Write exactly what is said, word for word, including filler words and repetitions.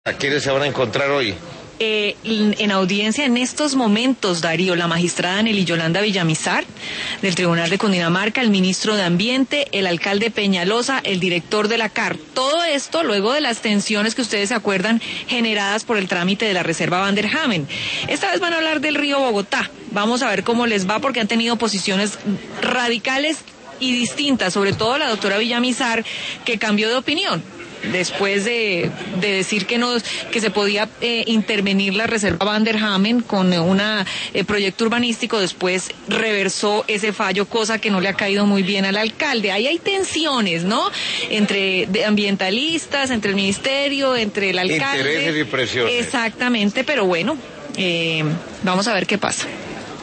¿A quiénes se van a encontrar hoy? Eh, en audiencia en estos momentos, Darío, la magistrada Nelly Yolanda Villamizar del Tribunal de Cundinamarca, el ministro de Ambiente, el alcalde Peñalosa, el director de la C A R. Todo esto luego de las tensiones que ustedes se acuerdan generadas por el trámite de la reserva Van der Hamen. Esta vez van a hablar del río Bogotá. Vamos a ver cómo les va porque han tenido posiciones radicales y distintas, sobre todo la doctora Villamizar, que cambió de opinión después de, de decir que no que se podía eh, intervenir la reserva Van der Hamen con un eh, proyecto urbanístico. Después reversó ese fallo, cosa que no le ha caído muy bien al alcalde. Ahí hay tensiones, ¿no? Entre de ambientalistas, entre el ministerio, entre el alcalde. Intereses y presiones. Exactamente, pero bueno, eh, vamos a ver qué pasa.